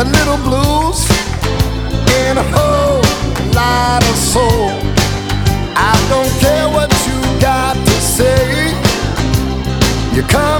a little blues, and a whole lot of soul. I don't care what you got to say. You come